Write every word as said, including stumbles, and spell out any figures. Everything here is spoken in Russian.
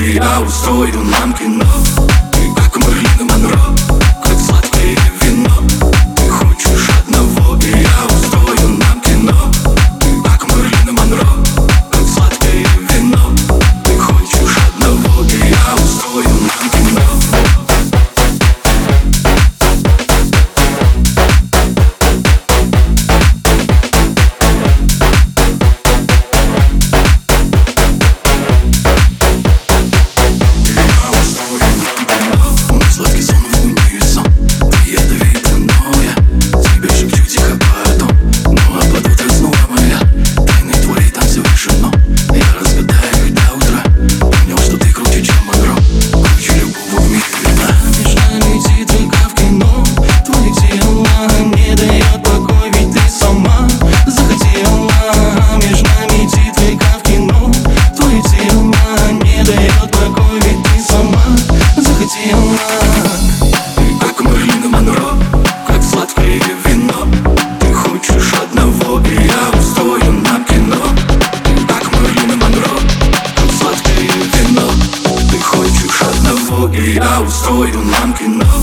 и я устрою нам кино. Ты как Мерлин Монро, как сладкое вино. Ты хочешь одного, и я устрою нам кино. Ты как Мерлин Монро, как сладкое вино. Ты хочешь одного, и я устрою нам кино. Ты как Мерлин Монро, как сладкое вино. Ты хочешь одного, и я устрою нам кино. Ты как Мерлин Монро, как сладкое вино. Ты хочешь одного, и я устрою нам кино.